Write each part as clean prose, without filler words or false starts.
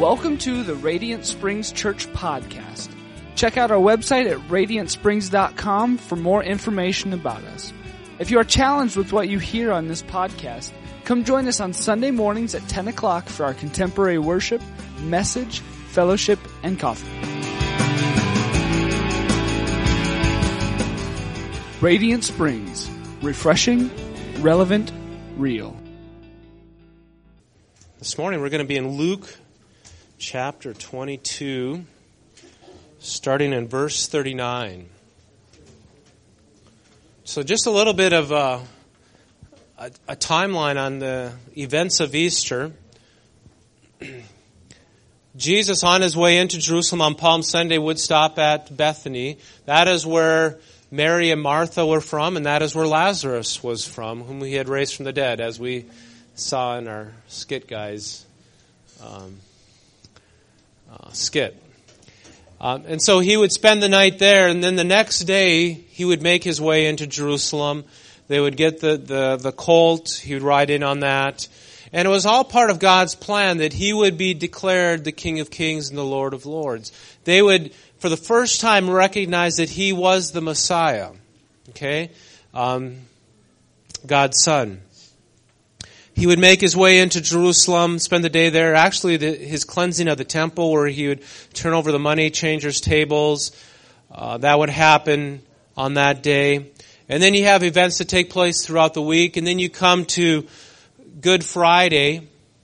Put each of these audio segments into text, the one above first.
Welcome to the Radiant Springs Church podcast. Check out our website at radiantsprings.com for more information about us. If you are challenged with what you hear on this podcast, come join us on Sunday mornings at 10 o'clock for our contemporary worship, message, fellowship, and coffee. Radiant Springs. Refreshing, relevant, real. This morning we're going to be in Luke chapter 22, starting in verse 39. So just a little bit of a timeline on the events of Easter. Jesus, on his way into Jerusalem on Palm Sunday, would stop at Bethany. That is where Mary and Martha were from, and that is where Lazarus was from, whom he had raised from the dead, as we saw in our skit guys' skit. And so he would spend the night there, and then the next day he would make his way into Jerusalem. They would get the colt, he would ride in on that. And it was all part of God's plan that he would be declared the King of Kings and the Lord of Lords. They would, for the first time, recognize that he was the Messiah. Okay? God's Son. He would make his way into Jerusalem, spend the day there. Actually, his cleansing of the temple, where he would turn over the money changers' tables, that would happen on that day. And then you have events that take place throughout the week. And then you come to Good Friday.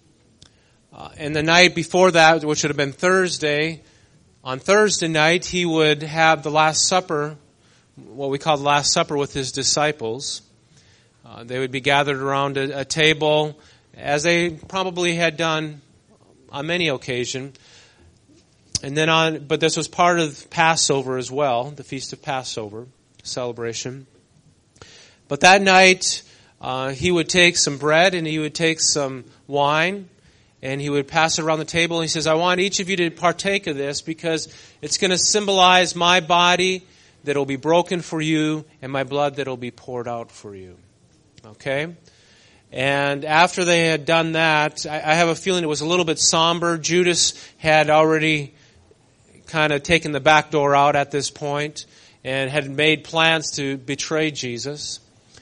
And the night before that, which would have been Thursday, on Thursday night, he would have the Last Supper, what we call the Last Supper, with his disciples. They would be gathered around a table, as they probably had done on many occasions. And then but this was part of Passover as well, the Feast of Passover celebration. But that night, he would take some bread and he would take some wine, and he would pass it around the table. And he says, I want each of you to partake of this because it's going to symbolize my body that will be broken for you and my blood that will be poured out for you. Okay? And after they had done that, I have a feeling it was a little bit somber. Judas had already kind of taken the back door out at this point and had made plans to betray Jesus.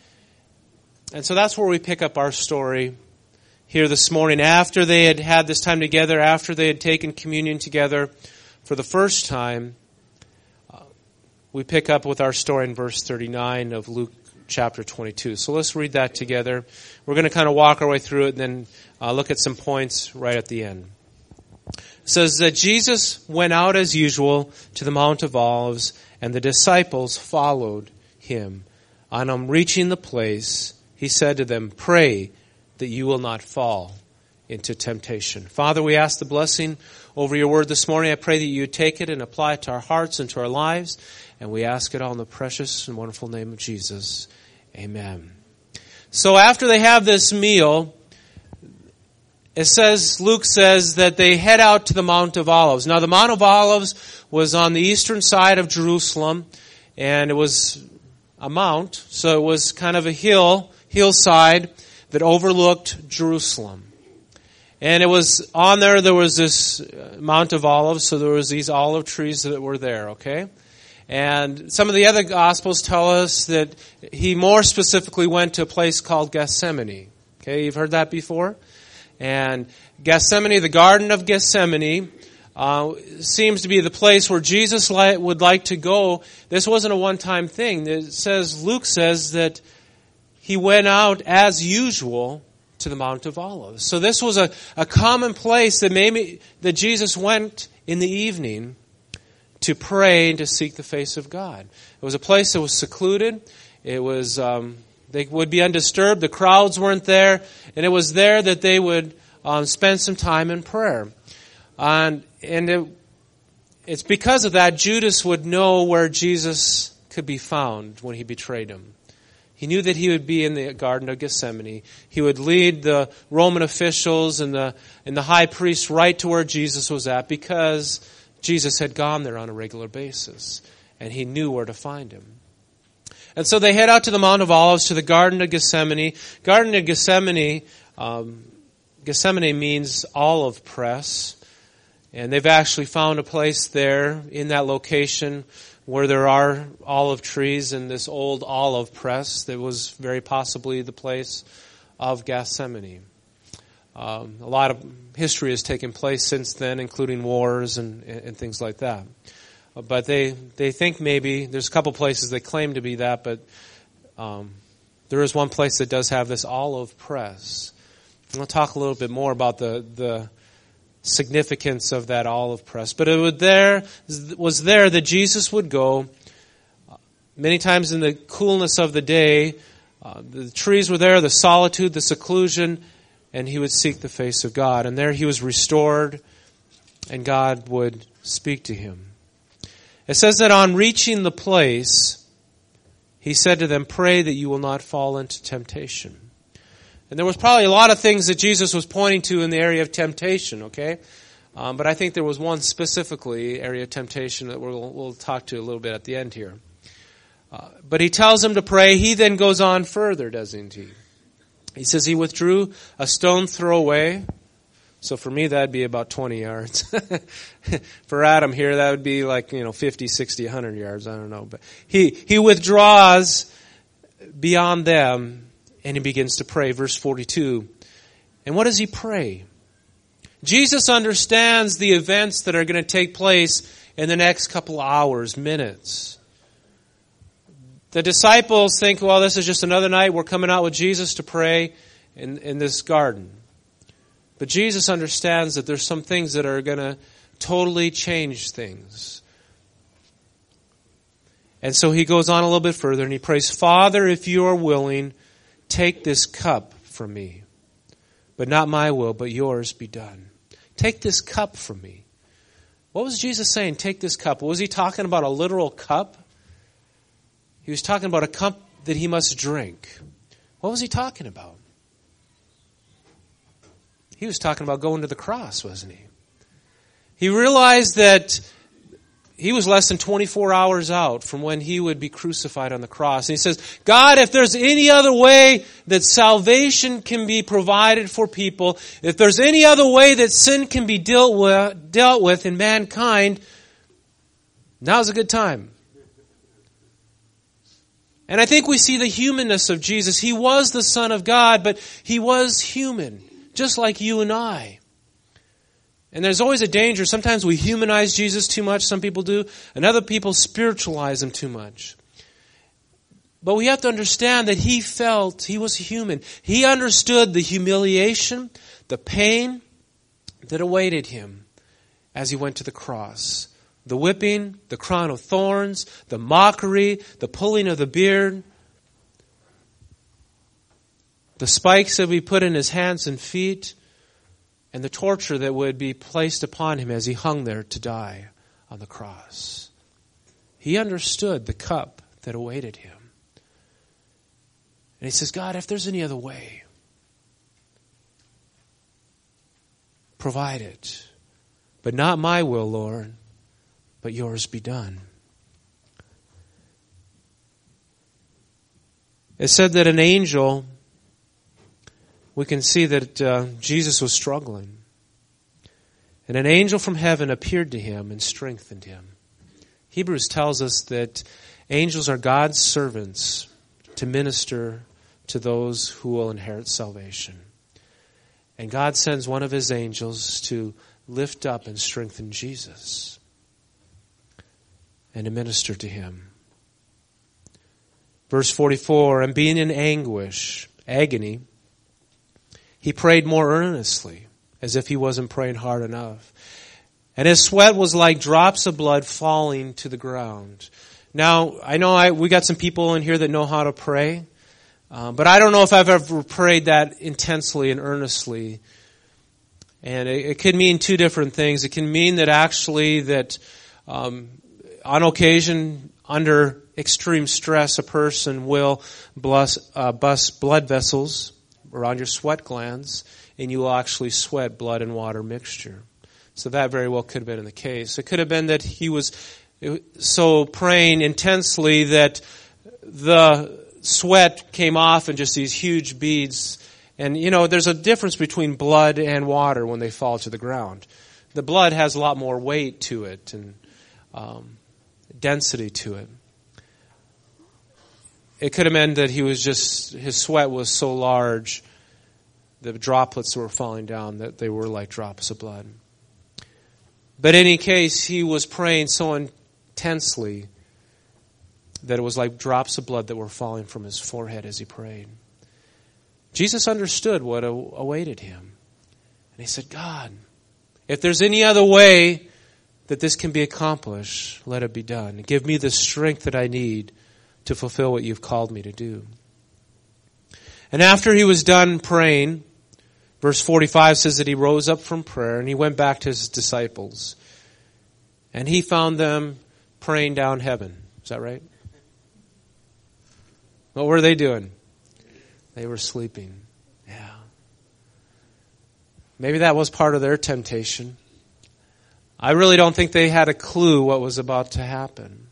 And so that's where we pick up our story here this morning. After they had had this time together, after they had taken communion together for the first time, we pick up with our story in verse 39 of Luke chapter 22. So let's read that together. We're going to kind of walk our way through it and then look at some points right at the end. It says that Jesus went out as usual to the Mount of Olives, and the disciples followed him. On reaching the place, he said to them, "Pray that you will not fall into temptation." Father, we ask the blessing over your word this morning. I pray that you take it and apply it to our hearts and to our lives. And we ask it all in the precious and wonderful name of Jesus. Amen. So after they have this meal, Luke says that they head out to the Mount of Olives. Now the Mount of Olives was on the eastern side of Jerusalem, and it was a mount, so it was kind of a hillside that overlooked Jerusalem. And it was on there was this Mount of Olives, so there was these olive trees that were there, okay? And some of the other Gospels tell us that he more specifically went to a place called Gethsemane. Okay, you've heard that before? And Gethsemane, the Garden of Gethsemane, seems to be the place where Jesus would like to go. This wasn't a one-time thing. Luke says that he went out as usual to the Mount of Olives. So this was a common place that Jesus went in the evening to pray and to seek the face of God. It was a place that was secluded. It was they would be undisturbed. The crowds weren't there, and it was there that they would spend some time in prayer. It's because of that Judas would know where Jesus could be found when he betrayed him. He knew that he would be in the Garden of Gethsemane. He would lead the Roman officials and the high priest right to where Jesus was at, because Jesus had gone there on a regular basis, and he knew where to find him. And so they head out to the Mount of Olives, to the Garden of Gethsemane. Garden of Gethsemane, Gethsemane means olive press. And they've actually found a place there in that location where there are olive trees and this old olive press that was very possibly the place of Gethsemane. A lot of history has taken place since then, including wars and things like that. But they think maybe, there's a couple places that claim to be that, but there is one place that does have this olive press. And I'll talk a little bit more about the significance of that olive press. But it was there that Jesus would go many times in the coolness of the day. The trees were there, the solitude, the seclusion, and he would seek the face of God. And there he was restored, and God would speak to him. It says that on reaching the place, he said to them, "Pray that you will not fall into temptation." And there was probably a lot of things that Jesus was pointing to in the area of temptation, okay? But I think there was one specifically, area of temptation, that we'll talk to a little bit at the end here. But he tells them to pray. He then goes on further, doesn't he? He says he withdrew a stone's throw away. So for me, that'd be about 20 yards. For Adam here, that would be like, 50, 60, 100 yards. I don't know. But he withdraws beyond them and he begins to pray. Verse 42. And what does he pray? Jesus understands the events that are going to take place in the next couple of hours, minutes. The disciples think, well, this is just another night. We're coming out with Jesus to pray in this garden. But Jesus understands that there's some things that are going to totally change things. And so he goes on a little bit further and he prays, "Father, if you are willing, take this cup from me. But not my will, but yours be done." Take this cup from me. What was Jesus saying? Take this cup. Was he talking about a literal cup? He was talking about a cup that he must drink. What was he talking about? He was talking about going to the cross, wasn't he? He realized that he was less than 24 hours out from when he would be crucified on the cross. And he says, "God, if there's any other way that salvation can be provided for people, if there's any other way that sin can be dealt with in mankind, now's a good time." And I think we see the humanness of Jesus. He was the Son of God, but he was human, just like you and I. And there's always a danger. Sometimes we humanize Jesus too much, some people do, and other people spiritualize him too much. But we have to understand that he was human. He understood the humiliation, the pain that awaited him as he went to the cross. The whipping, the crown of thorns, the mockery, the pulling of the beard, the spikes that we put in his hands and feet, and the torture that would be placed upon him as he hung there to die on the cross. He understood the cup that awaited him. And he says, "God, if there's any other way, provide it. But not my will, Lord, but yours be done." It said that an angel, we can see that Jesus was struggling. And an angel from heaven appeared to him and strengthened him. Hebrews tells us that angels are God's servants to minister to those who will inherit salvation. And God sends one of his angels to lift up and strengthen Jesus and to minister to him. Verse 44, and being in anguish, agony, he prayed more earnestly, as if he wasn't praying hard enough. And his sweat was like drops of blood falling to the ground. Now, I know we got some people in here that know how to pray, but I don't know if I've ever prayed that intensely and earnestly. And it could mean two different things. It can mean that actually that on occasion, under extreme stress, a person will bust blood vessels around your sweat glands, and you will actually sweat blood and water mixture. So that very well could have been in the case. It could have been that he was so praying intensely that the sweat came off in just these huge beads. And, there's a difference between blood and water when they fall to the ground. The blood has a lot more weight to it and density to it. It could have meant that his sweat was so large, the droplets were falling down, that they were like drops of blood. But in any case, he was praying so intensely that it was like drops of blood that were falling from his forehead as he prayed. Jesus understood what awaited him. And he said, God, if there's any other way that this can be accomplished, let it be done. Give me the strength that I need to fulfill what you've called me to do. And after he was done praying, verse 45 says that he rose up from prayer and he went back to his disciples. And he found them praying down heaven. Is that right? What were they doing? They were sleeping. Yeah. Maybe that was part of their temptation. I really don't think they had a clue what was about to happen.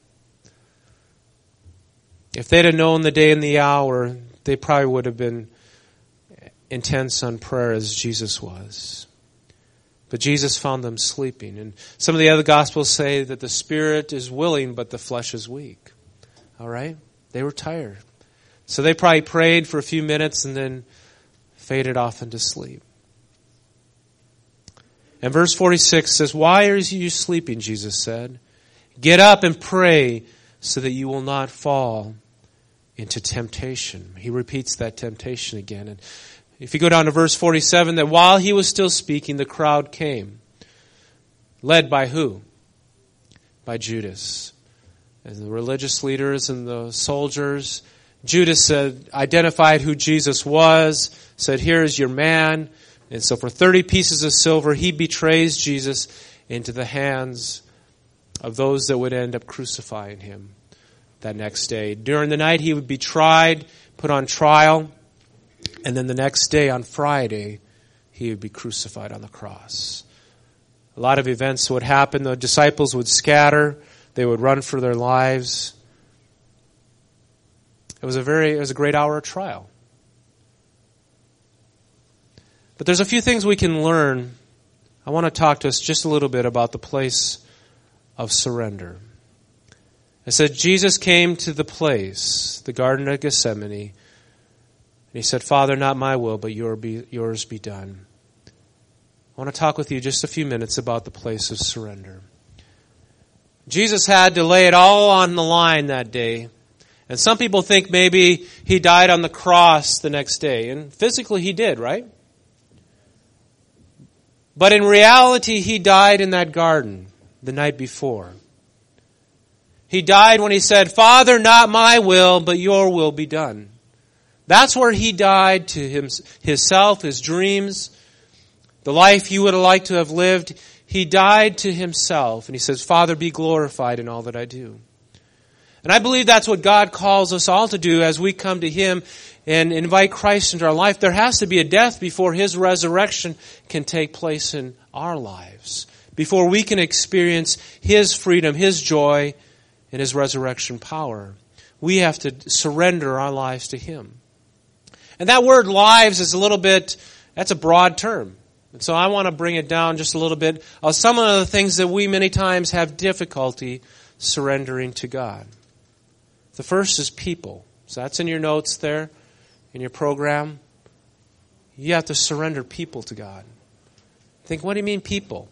If they'd have known the day and the hour, they probably would have been intense on prayer as Jesus was. But Jesus found them sleeping. And some of the other Gospels say that the spirit is willing, but the flesh is weak. All right? They were tired. So they probably prayed for a few minutes and then faded off into sleep. And verse 46 says, "Why are you sleeping?" Jesus said. "Get up and pray so that you will not fall into temptation." He repeats that temptation again. And if you go down to verse 47, that while he was still speaking, the crowd came. Led by who? By Judas. And the religious leaders and the soldiers. Judas identified who Jesus was, said, "Here is your man." And so for 30 pieces of silver, he betrays Jesus into the hands of those that would end up crucifying him that next day. During the night, he would be tried, put on trial, and then the next day, on Friday, he would be crucified on the cross. A lot of events would happen. The disciples would scatter. They would run for their lives. It was a great hour of trial. But there's a few things we can learn. I want to talk to us just a little bit about the place of surrender. It said Jesus came to the place, the Garden of Gethsemane, and he said, "Father, not my will, but yours be done." I want to talk with you just a few minutes about the place of surrender. Jesus had to lay it all on the line that day. And some people think maybe he died on the cross the next day. And physically he did, right? But in reality, he died in that garden the night before. He died when he said, "Father, not my will, but your will be done." That's where he died to himself, his dreams, the life he would have liked to have lived. He died to himself. And he says, "Father, be glorified in all that I do." And I believe that's what God calls us all to do as we come to him and invite Christ into our life. There has to be a death before his resurrection can take place in our lives, before we can experience his freedom, his joy, and his resurrection power. We have to surrender our lives to him. And that word lives is that's a broad term. And so I want to bring it down just a little bit of some of the things that we many times have difficulty surrendering to God. The first is people. So that's in your notes there, in your program. You have to surrender people to God. Think, what do you mean people?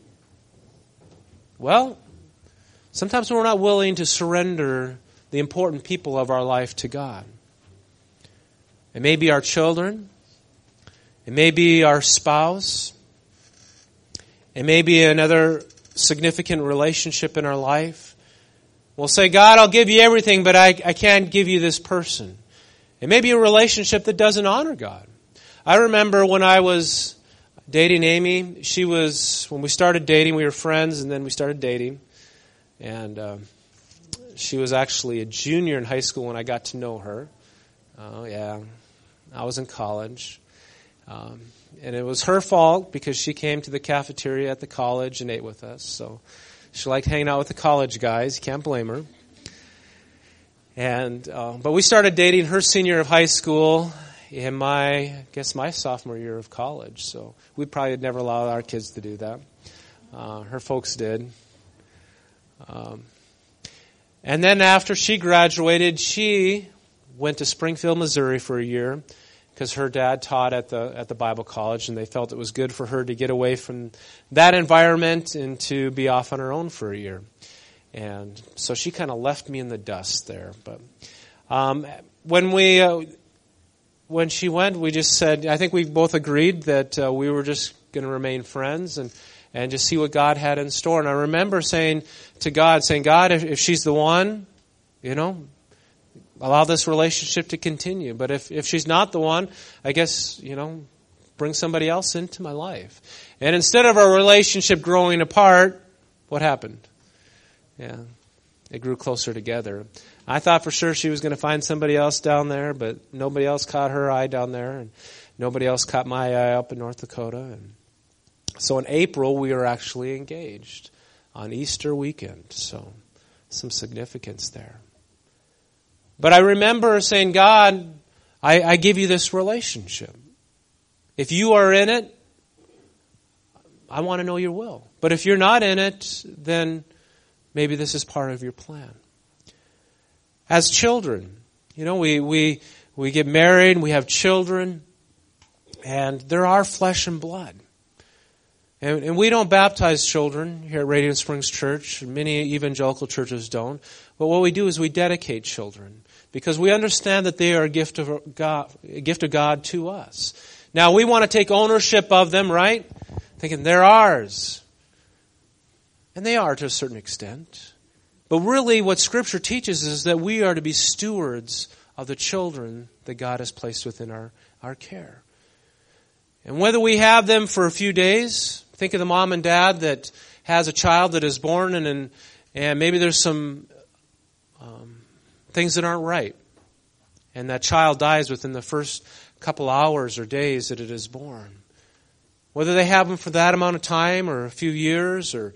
Well, sometimes we're not willing to surrender the important people of our life to God. It may be our children. It may be our spouse. It may be another significant relationship in our life. We'll say, "God, I'll give you everything, but I can't give you this person." It may be a relationship that doesn't honor God. I remember when I was dating Amy, when we started dating, we were friends, and then we started dating. And she was actually a junior in high school when I got to know her. Oh, yeah. I was in college. And it was her fault because she came to the cafeteria at the college and ate with us. So she liked hanging out with the college guys. You can't blame her. And but we started dating her senior year of high school in my sophomore year of college. So we probably had never allowed our kids to do that. Her folks did. And then after she graduated, she went to Springfield, Missouri for a year because her dad taught at the Bible college, and they felt it was good for her to get away from that environment and to be off on her own for a year. And so she kind of left me in the dust there. But when she went, we just said, I think we both agreed that we were just going to remain friends and just see what God had in store. And I remember saying to God, God, if she's the one, allow this relationship to continue. But if she's not the one, I guess, bring somebody else into my life. And instead of our relationship growing apart, what happened? Yeah, it grew closer together. I thought for sure she was going to find somebody else down there, but nobody else caught her eye down there, and nobody else caught my eye up in North Dakota. And so in April, we were actually engaged on Easter weekend. So some significance there. But I remember saying, God, I give you this relationship. If you are in it, I want to know your will. But if you're not in it, then maybe this is part of your plan. As children, we get married, we have children, and there are flesh and blood. And we don't baptize children here at Radiant Springs Church. Many evangelical churches don't. But what we do is we dedicate children because we understand that they are a gift of God to us. Now, we want to take ownership of them, right? Thinking they're ours. And they are to a certain extent. But really what Scripture teaches is that we are to be stewards of the children that God has placed within our care. And whether we have them for a few days, think of the mom and dad that has a child that is born and maybe there's some things that aren't right. And that child dies within the first couple hours or days that it is born. Whether they have them for that amount of time or a few years or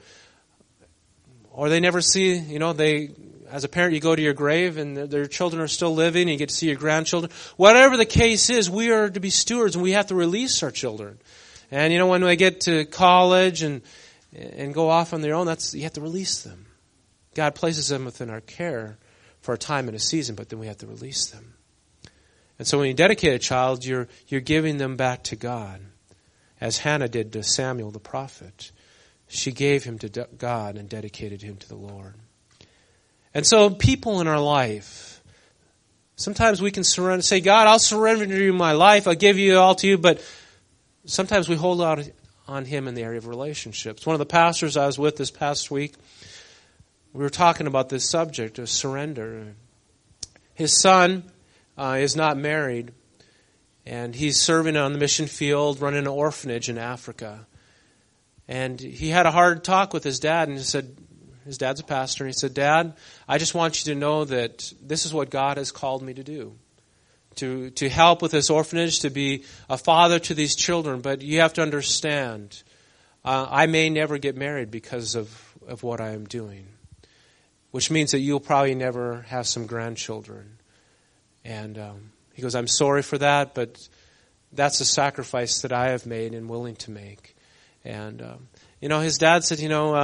they never see, as a parent, you go to your grave and their children are still living and you get to see your grandchildren. Whatever the case is, we are to be stewards and we have to release our children. And when they get to college and go off on their own, you have to release them. God places them within our care for a time and a season, but then we have to release them. And so when you dedicate a child, you're giving them back to God, as Hannah did to Samuel the prophet. She gave him to God and dedicated him to the Lord. And so people in our life, sometimes we can surrender, say, God, I'll surrender you my life, I'll give you all to you, but sometimes we hold out on him in the area of relationships. One of the pastors I was with this past week, we were talking about this subject of surrender. His son is not married, and he's serving on the mission field, running an orphanage in Africa. And he had a hard talk with his dad, and he said, his dad's a pastor, and he said, Dad, I just want you to know that this is what God has called me to do. To help with this orphanage, to be a father to these children. But you have to understand, I may never get married because of what I am doing. Which means that you'll probably never have some grandchildren. And he goes, I'm sorry for that, but that's a sacrifice that I have made and willing to make. And, his dad said,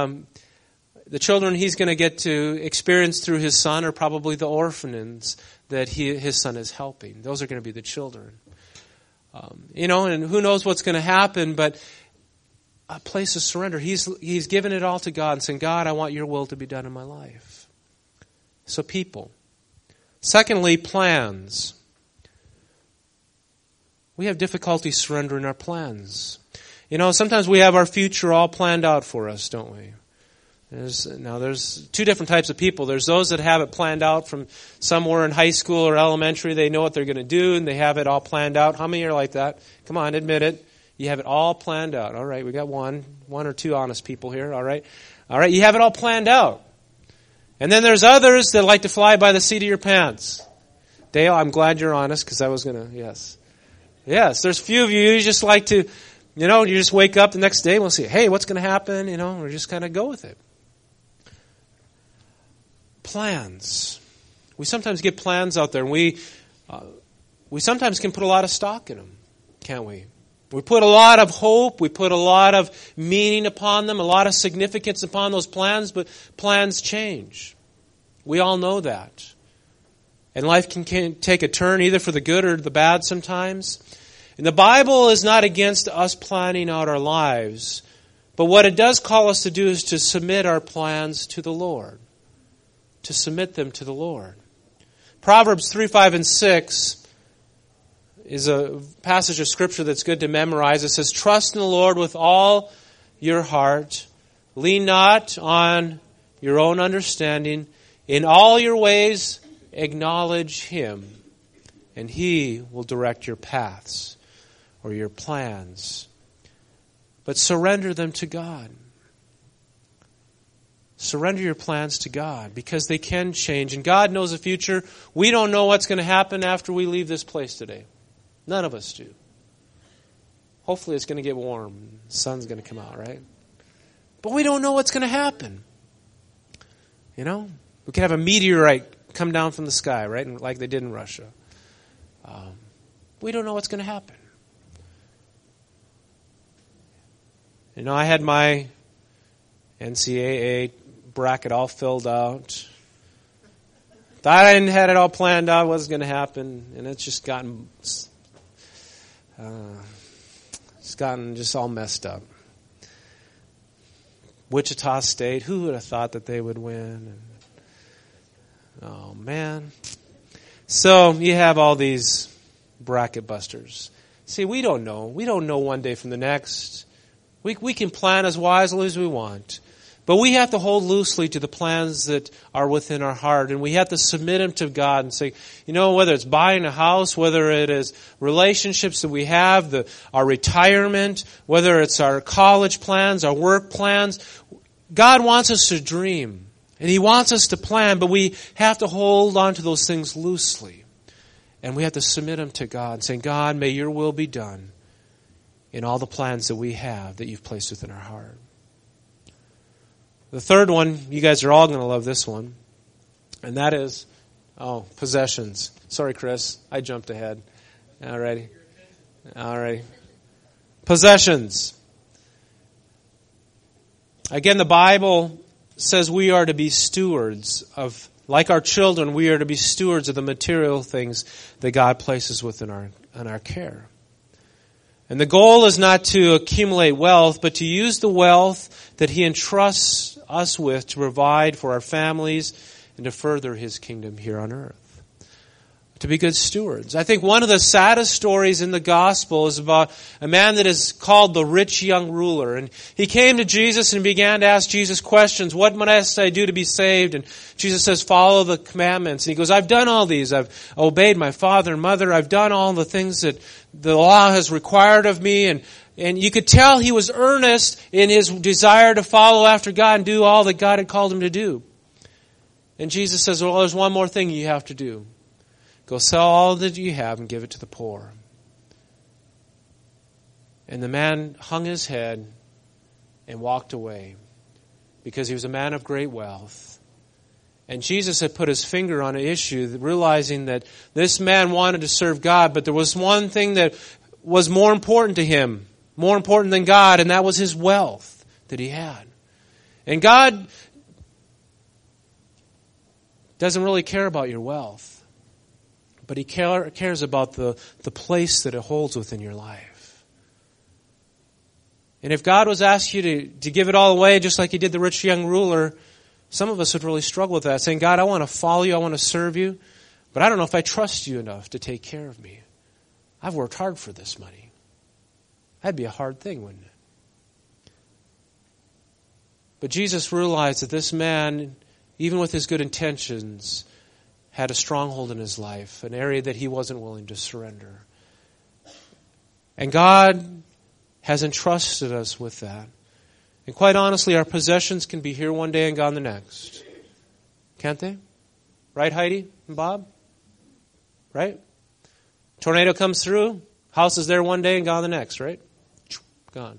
the children he's going to get to experience through his son are probably the orphans that his son is helping. Those are going to be the children. And who knows what's going to happen, but a place of surrender. He's given it all to God and saying, God, I want your will to be done in my life. So people. Secondly, plans. We have difficulty surrendering our plans. Sometimes we have our future all planned out for us, don't we? There's two different types of people. There's those that have it planned out from somewhere in high school or elementary. They know what they're going to do, and they have it all planned out. How many are like that? Come on, admit it. You have it all planned out. All right, we got one or two honest people here. All right, you have it all planned out. And then there's others that like to fly by the seat of your pants. Dale, I'm glad you're honest because I was going to, yes. Yes, there's a few of you just like to, you just wake up the next day and we'll see, hey, what's going to happen? Or just kind of go with it. Plans. We sometimes get plans out there and we sometimes can put a lot of stock in them, can't we? We put a lot of hope, we put a lot of meaning upon them, a lot of significance upon those plans, but plans change. We all know that. And life can take a turn either for the good or the bad sometimes. And the Bible is not against us planning out our lives, but what it does call us to do is to submit our plans to the Lord. To submit them to the Lord. Proverbs 3, 5, and 6 is a passage of Scripture that's good to memorize. It says, "Trust in the Lord with all your heart. Lean not on your own understanding. In all your ways acknowledge Him, and He will direct your paths," or your plans. But surrender them to God. Surrender your plans to God, because they can change. And God knows the future. We don't know what's going to happen after we leave this place today. None of us do. Hopefully it's going to get warm. The sun's going to come out, right? But we don't know what's going to happen. You know? We could have a meteorite come down from the sky, right? Like they did in Russia. We don't know what's going to happen. You know, I had my NCAA bracket all filled out. Thought I had it all planned out, what was going to happen, and it's just gotten just all messed up. Wichita State, who would have thought that they would win? Oh, man. So you have all these bracket busters. See, we don't know. We don't know one day from the next. We can plan as wisely as we want. But we have to hold loosely to the plans that are within our heart. And we have to submit them to God and say, you know, whether it's buying a house, whether it is relationships that we have, our retirement, whether it's our college plans, our work plans, God wants us to dream. And He wants us to plan, but we have to hold on to those things loosely. And we have to submit them to God, saying, God, may your will be done in all the plans that we have that you've placed within our heart. The third one, you guys are all going to love this one, and that is, possessions. Sorry, Chris, I jumped ahead. All righty. Possessions. Again, the Bible says we are to be stewards of, like our children, we are to be stewards of the material things that God places within our care. And the goal is not to accumulate wealth, but to use the wealth that He entrusts us with to provide for our families and to further His kingdom here on earth. To be good stewards. I think one of the saddest stories in the gospel is about a man that is called the rich young ruler. And he came to Jesus and began to ask Jesus questions. What must I do to be saved? And Jesus says, follow the commandments. And he goes, I've done all these. I've obeyed my father and mother. I've done all the things that the law has required of me. And you could tell he was earnest in his desire to follow after God and do all that God had called him to do. And Jesus says, well, there's one more thing you have to do. Go sell all that you have and give it to the poor. And the man hung his head and walked away because he was a man of great wealth. And Jesus had put His finger on an issue, realizing that this man wanted to serve God, but there was one thing that was more important to him, more important than God, and that was his wealth that he had. And God doesn't really care about your wealth. But He cares about the place that it holds within your life. And if God was asking you to give it all away, just like He did the rich young ruler, some of us would really struggle with that, saying, God, I want to follow you, I want to serve you, but I don't know if I trust you enough to take care of me. I've worked hard for this money. That'd be a hard thing, wouldn't it? But Jesus realized that this man, even with his good intentions, had a stronghold in his life, an area that he wasn't willing to surrender. And God has entrusted us with that. And quite honestly, our possessions can be here one day and gone the next. Can't they? Right, Heidi and Bob? Right? Tornado comes through, house is there one day and gone the next, right? Gone.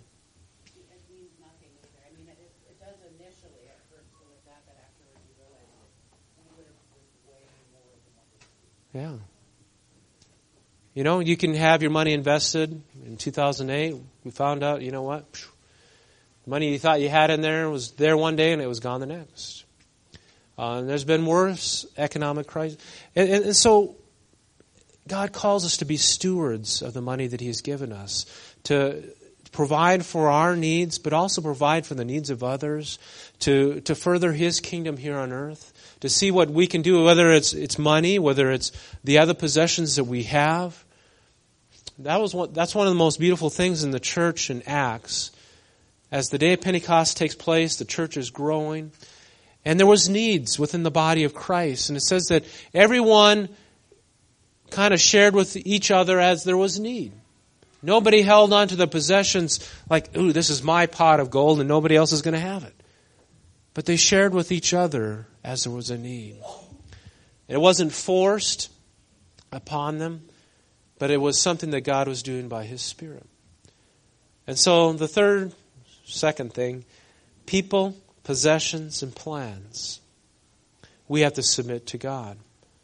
Yeah. You can have your money invested. In 2008, we found out, you know what? Money you thought you had in there was there one day and it was gone the next. And there's been worse economic crisis. And so God calls us to be stewards of the money that He has given us, to provide for our needs, but also provide for the needs of others, to further His kingdom here on earth, to see what we can do, whether it's money, whether it's the other possessions that we have. That's one of the most beautiful things in the church in Acts. As the day of Pentecost takes place, the church is growing, and there was needs within the body of Christ. And it says that everyone kind of shared with each other as there was need. Nobody held on to the possessions like, ooh, this is my pot of gold and nobody else is going to have it. But they shared with each other as there was a need. It wasn't forced upon them, but it was something that God was doing by His Spirit. And so the second thing, people, possessions, and plans, we have to submit to God.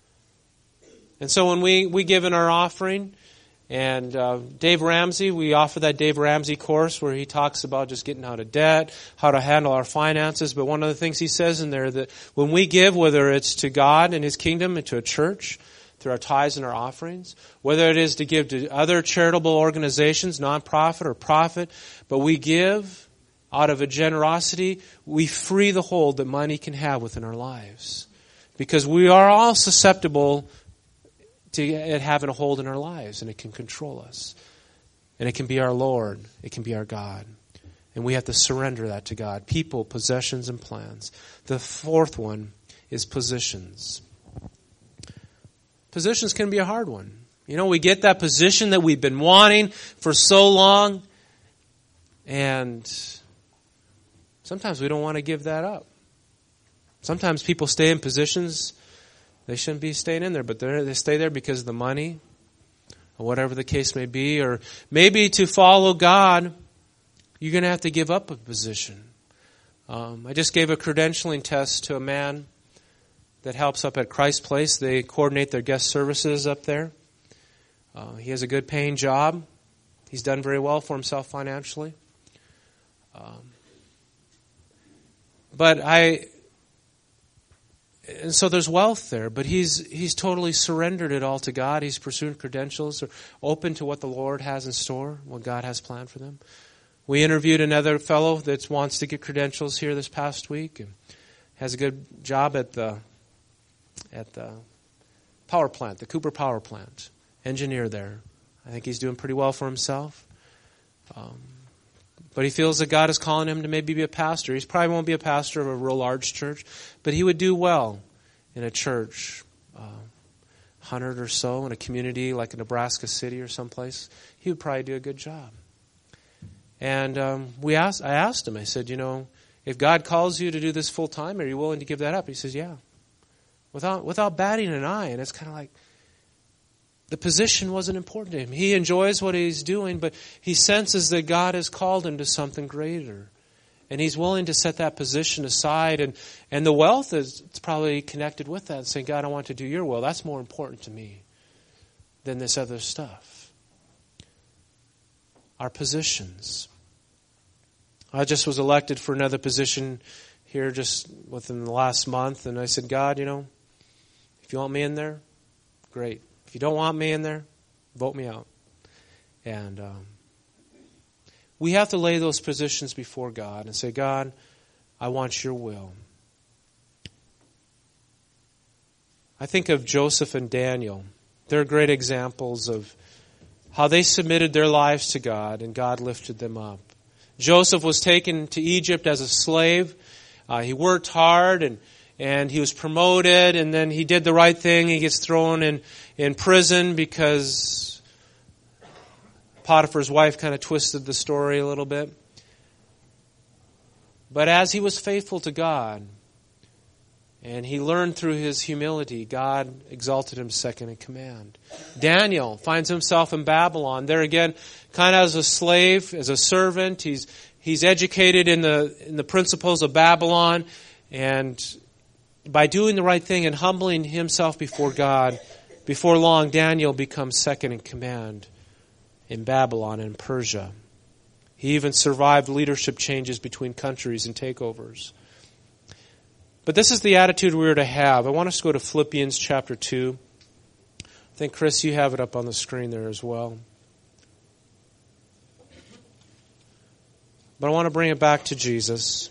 And so when we give in our offering, and Dave Ramsey, we offer that Dave Ramsey course where he talks about just getting out of debt, how to handle our finances. But one of the things he says in there, that when we give, whether it's to God and His kingdom and to a church, through our tithes and our offerings, whether it is to give to other charitable organizations, nonprofit or profit, but we give out of a generosity, we free the hold that money can have within our lives. Because we are all susceptible to it having a hold in our lives, and it can control us. And it can be our Lord. It can be our God. And we have to surrender that to God. People, possessions, and plans. The fourth one is positions. Positions can be a hard one. We get that position that we've been wanting for so long, and sometimes we don't want to give that up. Sometimes people stay in positions they shouldn't be staying in there, but they stay there because of the money, or whatever the case may be. Or maybe to follow God, you're going to have to give up a position. I just gave a credentialing test to a man that helps up at Christ Place. They coordinate their guest services up there. He has a good paying job. He's done very well for himself financially. And so there's wealth there, but he's totally surrendered it all to God. He's pursuing credentials, or open to what the Lord has in store, what God has planned for them. We interviewed another fellow that wants to get credentials here this past week, and has a good job at the power plant, the Cooper power plant, engineer there. I think he's doing pretty well for himself. But he feels that God is calling him to maybe be a pastor. He probably won't be a pastor of a real large church, but he would do well in a church, 100 or so, in a community like a Nebraska City or someplace. He would probably do a good job. And I asked him, I said, if God calls you to do this full time, are you willing to give that up? He says, yeah. Without batting an eye. And it's kind of like, the position wasn't important to him. He enjoys what he's doing, but he senses that God has called him to something greater. And he's willing to set that position aside. And the wealth is probably connected with that, saying, God, I want to do your will. That's more important to me than this other stuff. Our positions. I just was elected for another position here just within the last month. And I said, God, if you want me in there, great. If you don't want me in there, vote me out. And we have to lay those positions before God and say, God, I want your will. I think of Joseph and Daniel. They're great examples of how they submitted their lives to God and God lifted them up. Joseph was taken to Egypt as a slave. He worked hard and he was promoted, and then he did the right thing. He gets thrown in prison because Potiphar's wife kind of twisted the story a little bit. But as he was faithful to God, and he learned through his humility, God exalted him second in command. Daniel finds himself in Babylon. There again, kind of as a slave, as a servant. He's educated in the principles of Babylon, and by doing the right thing and humbling himself before God, Before long, Daniel becomes second in command in Babylon and Persia. He even survived leadership changes between countries and takeovers. But this is the attitude we are to have. I want us to go to Philippians chapter 2. I think, Chris, you have it up on the screen there as well. But I want to bring it back to Jesus.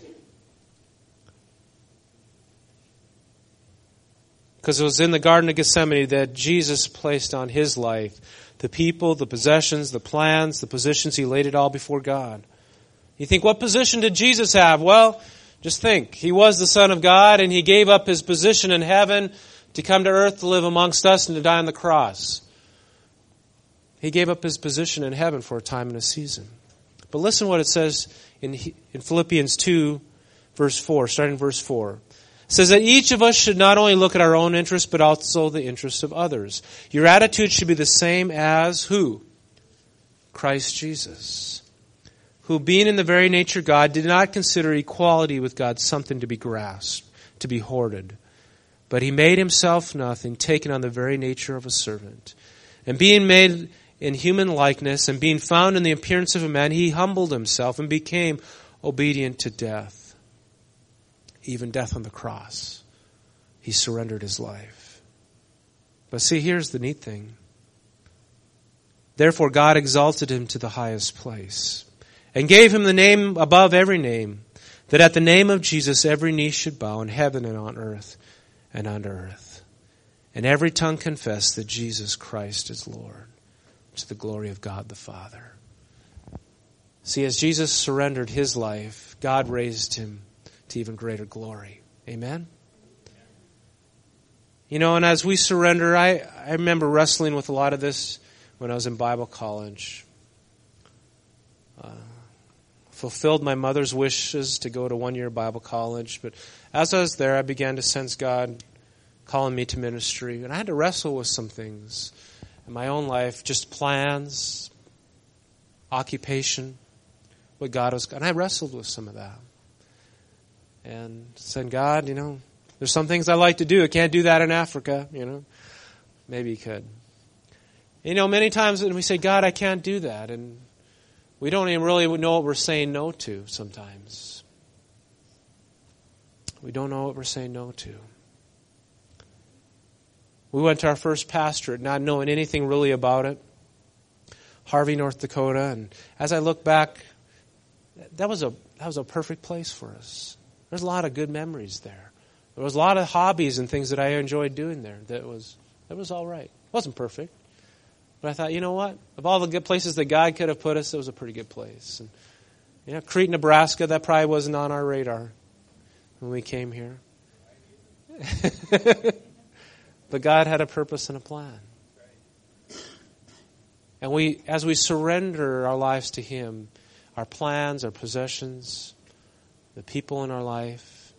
Because it was in the Garden of Gethsemane that Jesus placed on his life the people, the possessions, the plans, the positions. He laid it all before God. You think, what position did Jesus have? Well, just think. He was the Son of God, and he gave up his position in heaven to come to earth to live amongst us and to die on the cross. He gave up his position in heaven for a time and a season. But listen what it says in Philippians 2, verse 4, starting verse 4. It says that each of us should not only look at our own interests, but also the interests of others. Your attitude should be the same as who? Christ Jesus, who being in the very nature God, did not consider equality with God something to be grasped, to be hoarded. But he made himself nothing, taking on the very nature of a servant. And being made in human likeness, and being found in the appearance of a man, he humbled himself and became obedient to death. Even death on the cross. He surrendered his life. But see, here's the neat thing. Therefore God exalted him to the highest place, and gave him the name above every name, that at the name of Jesus every knee should bow in heaven and on earth and under earth, and every tongue confess that Jesus Christ is Lord, to the glory of God the Father. See, as Jesus surrendered his life, God raised him to even greater glory. Amen? You know, and as we surrender, I remember wrestling with a lot of this when I was in Bible college. Fulfilled my mother's wishes to go to one-year Bible college. But as I was there, I began to sense God calling me to ministry. And I had to wrestle with some things in my own life, just plans, occupation, what God was. And I wrestled with some of that. And said, God, you know, there's some things I like to do. I can't do that in Africa, you know. Maybe you could. You know, many times we say, God, I can't do that. And we don't even really know what we're saying no to sometimes. We don't know what we're saying no to. We went to our first pastorate not knowing anything really about it. Harvey, North Dakota. And as I look back, that was a perfect place for us. There's a lot of good memories there. There was a lot of hobbies and things that I enjoyed doing there. That was all right. It wasn't perfect. But I thought, you know what? Of all the good places that God could have put us, it was a pretty good place. And, you know, Crete, Nebraska, that probably wasn't on our radar when we came here. But God had a purpose and a plan. And as we surrender our lives to him, our plans, our possessions, the people in our life,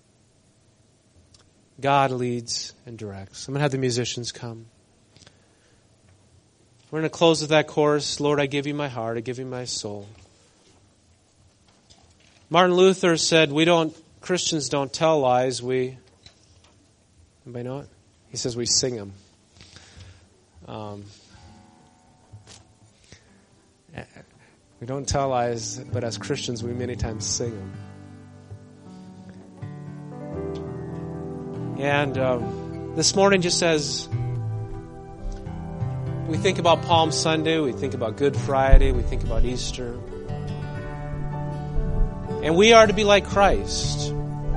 God leads and directs. I'm going to have the musicians come. We're going to close with that chorus, Lord, I give you my heart, I give you my soul. Martin Luther said, Christians don't tell lies, anybody know it? He says we sing them. We don't tell lies, but as Christians we many times sing them. And this morning, just as we think about Palm Sunday, we think about Good Friday, we think about Easter. And we are to be like Christ.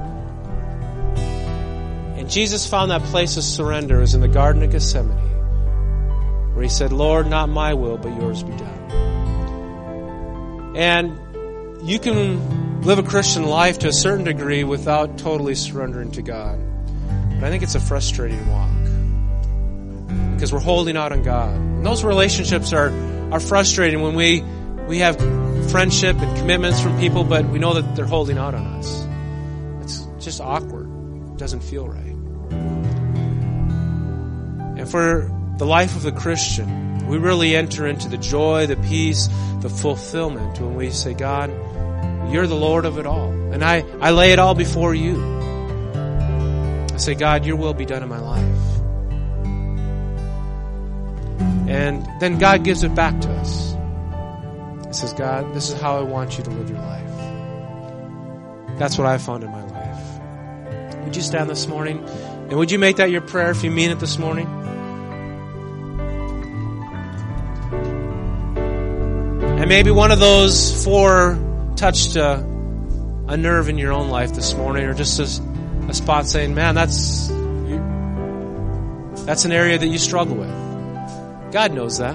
And Jesus found that place of surrender was in the Garden of Gethsemane, where he said, Lord, not my will, but yours be done. And you can live a Christian life to a certain degree without totally surrendering to God. But I think it's a frustrating walk because we're holding out on God. And those relationships are frustrating when we have friendship and commitments from people, but we know that they're holding out on us. It's just awkward. It doesn't feel right. And for the life of the Christian, we really enter into the joy, the peace, the fulfillment when we say, God, you're the Lord of it all. And I lay it all before you. I say, God, your will be done in my life. And then God gives it back to us. He says, God, this is how I want you to live your life. That's what I found in my life. Would you stand this morning? And would you make that your prayer if you mean it this morning? And maybe one of those 4 touched a nerve in your own life this morning, or just a spot saying, man, that's an area that you struggle with. God knows that.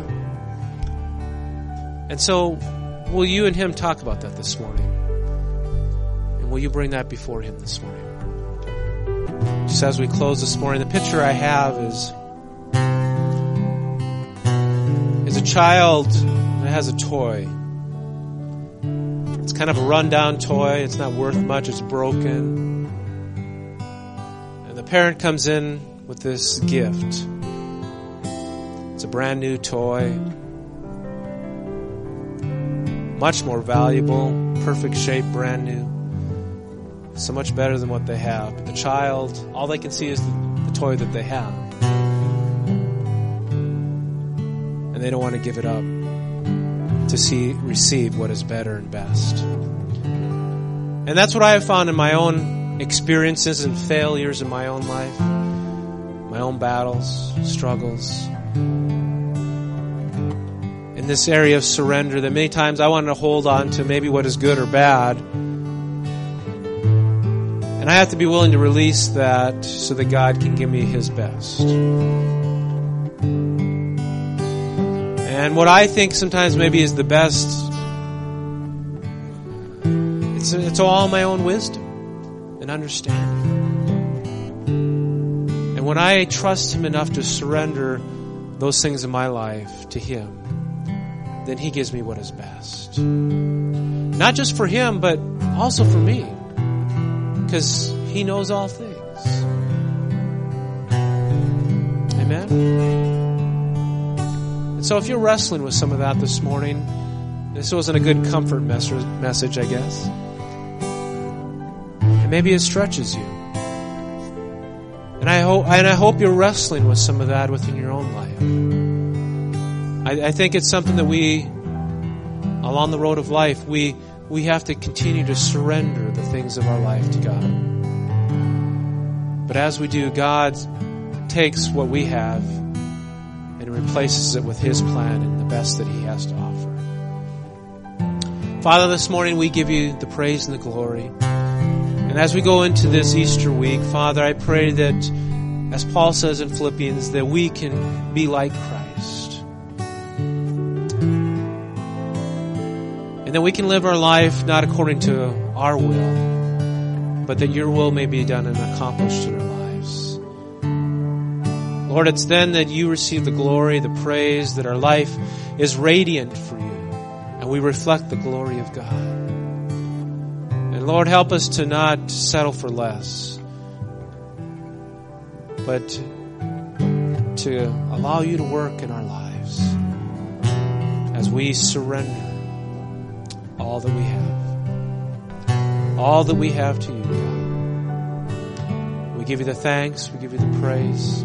And so, will you and Him talk about that this morning? And will you bring that before Him this morning? Just as we close this morning, the picture I have is a child that has a toy. It's kind of a rundown toy. It's not worth much. It's broken. And the parent comes in with this gift. It's a brand new toy. Much more valuable. Perfect shape, brand new. So much better than what they have. But the child, all they can see is the toy that they have. And they don't want to give it up to receive what is better and best. And that's what I have found in my own experiences and failures in my own life, my own battles, struggles. In this area of surrender, that many times I wanted to hold on to maybe what is good or bad. And I have to be willing to release that so that God can give me His best. And what I think sometimes maybe is the best, it's all my own wisdom and understanding. And when I trust Him enough to surrender those things in my life to Him, then He gives me what is best. Not just for Him, but also for me. Because He knows all things. Amen? So if you're wrestling with some of that this morning, this wasn't a good comfort message, I guess. And maybe it stretches you. And I hope you're wrestling with some of that within your own life. I think it's something that we, along the road of life, we have to continue to surrender the things of our life to God. But as we do, God takes what we have and replaces it with His plan and the best that He has to offer. Father, this morning we give You the praise and the glory. And as we go into this Easter week, Father, I pray that, as Paul says in Philippians, that we can be like Christ. And that we can live our life not according to our will, but that Your will may be done and accomplished in our lives. Lord, it's then that You receive the glory, the praise, that our life is radiant for You, and we reflect the glory of God. And Lord, help us to not settle for less, but to allow You to work in our lives as we surrender all that we have. All that we have to You, God. We give You the thanks. We give You the praise.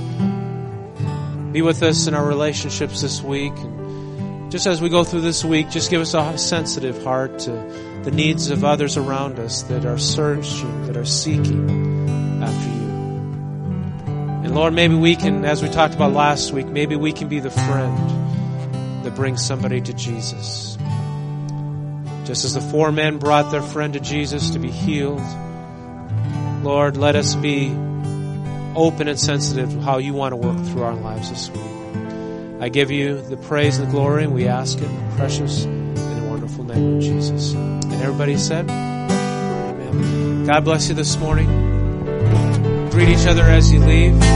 Be with us in our relationships this week. And just as we go through this week, just give us a sensitive heart to the needs of others around us that are searching, that are seeking after You. And Lord, maybe we can, as we talked about last week, maybe we can be the friend that brings somebody to Jesus. Just as the 4 men brought their friend to Jesus to be healed, Lord, let us be open and sensitive to how You want to work through our lives this week. I give You the praise and the glory, and we ask it in the precious and the wonderful name of Jesus. And everybody said, Amen. God bless you this morning. Greet each other as you leave.